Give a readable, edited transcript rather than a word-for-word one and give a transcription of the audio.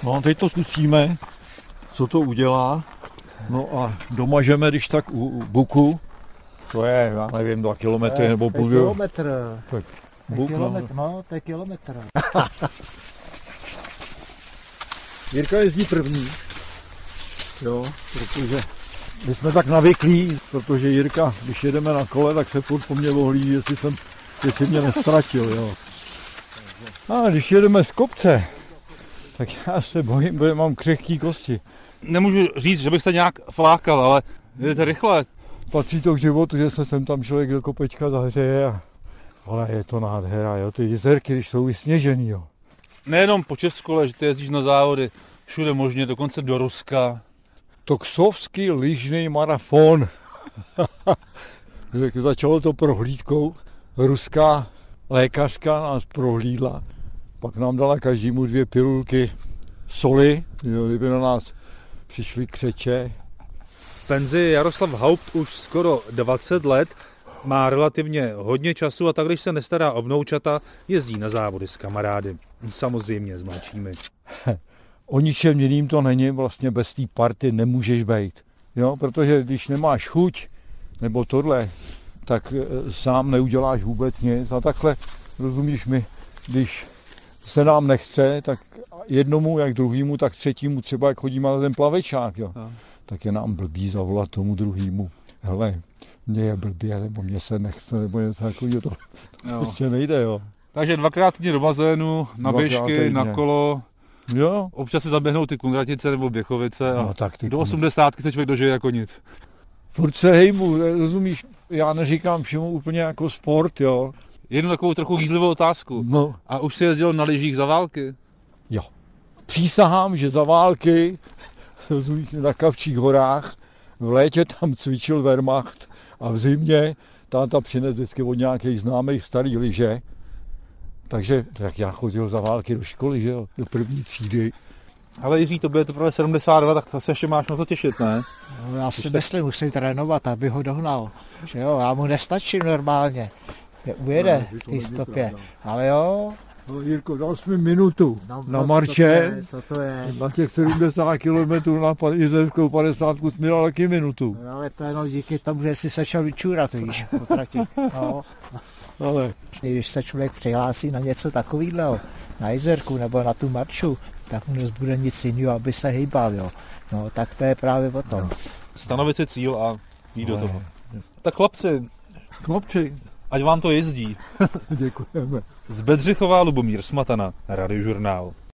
No teď to zkusíme, co to udělá. No a domažeme, když tak u buku. To je, já nevím, 2 kilometry nebo půl. Kilometr. Tak, buk, no, to je kilometr. Jirka jezdí první. Jo, protože my jsme tak navyklí, protože Jirka, když jedeme na kole, tak se furt po mně ohlídí, jestli mě nestratil, jo. A když jedeme z kopce, tak já se bojím, protože mám křehký kosti. Nemůžu říct, že bych se nějak flákal, ale jedete rychle. Patří to k životu, že se sem tam člověk do kopečka zahřeje, ale je to nádhera, jo, ty jezerky, když jsou vysněžený, jo. Nejenom po Česku, ale že ty jezdíš na závody všude možně, dokonce do Ruska. Toxovský lyžný maraton. Začalo to prohlídkou. Ruská lékařka nás prohlídla. Pak nám dala každému 2 pilulky soli, kdyby na nás přišli křeče. V penzi Jaroslav Haupt už skoro 20 let, má relativně hodně času a tak, když se nestará o vnoučata, jezdí na závody s kamarády. Samozřejmě s mladšími. O ničem jiným to není, vlastně bez té party nemůžeš bejt. Jo, protože když nemáš chuť, nebo tohle, tak sám neuděláš vůbec nic. A takhle, rozumíš mi, když se nám nechce, tak jednomu, jak druhému, tak třetímu, třeba jak chodíme na ten plavečák, jo, tak je nám blbý zavolat tomu druhému. Hele, mně je blbě, nebo mně se nechce, nebo něco takového, to prostě nejde, jo. Takže 2krát týdně do bazénu, na běžky, na kolo, jo. Občas si zaběhnou ty Kunratice nebo Běchovice a tak do 80 se člověk dožije jako nic. Furt se hejbu, rozumíš, já neříkám všemu úplně jako sport, jo. Jednu takovou trochu jízlivou otázku. No. A už jsi jezdil na lyžích za války? Jo. Přísahám, že za války, rozumíš, na Kavčích horách, v létě tam cvičil Wehrmacht a v zimě táta přines vždycky od nějakých známých starých lyže. Takže tak já chodil za války do školy, že jo, do 1. třídy. Ale Jiří, to bude teprve 72, tak to se ještě máš na to těšit, ne? No, já si myslím, musím trénovat, aby ho dohnal. Že jo, já mu nestačím normálně. Ujede v té stopě, ale jo. No, Jirko, dal jsi mi minutu na marče, co to je? Na těch 70 km na Jizerskou 50 jsi mi dal taky minutu. No, ale to jenom díky tomu, že jsi začal vyčůrat, víš, po trati. No. Ale. Když se člověk přihlásí na něco takového, na jezerku nebo na tu marču, tak mu nezbude nic jiného, aby se hejbal, jo. No, tak to je právě o tom. Stanovit si cíl a jít do toho. Tak chlapci, ať vám to jezdí. Děkujeme. Z Bedřichova Lubomír Smatana, Radiožurnál.